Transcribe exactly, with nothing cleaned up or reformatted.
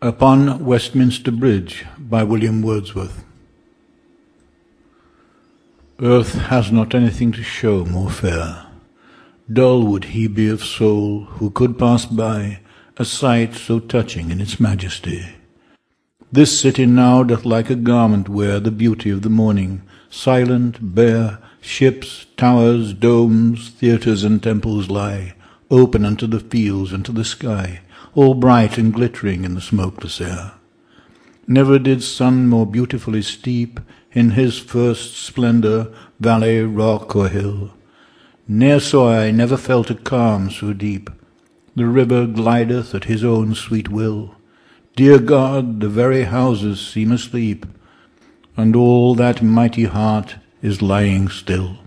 Upon Westminster Bridge by William Wordsworth. Earth has not anything to show more fair. Dull would he be of soul who could pass by a sight so touching in its majesty. This city now doth like a garment wear the beauty of the morning, silent, bare, ships, towers, domes, theatres and temples lie, open unto the fields and to the sky, all bright and glittering in the smokeless air. Never did sun more beautifully steep in his first splendour valley, rock, or hill. Ne'er saw I, never felt a calm so deep. The river glideth at his own sweet will. Dear God, the very houses seem asleep, and all that mighty heart is lying still.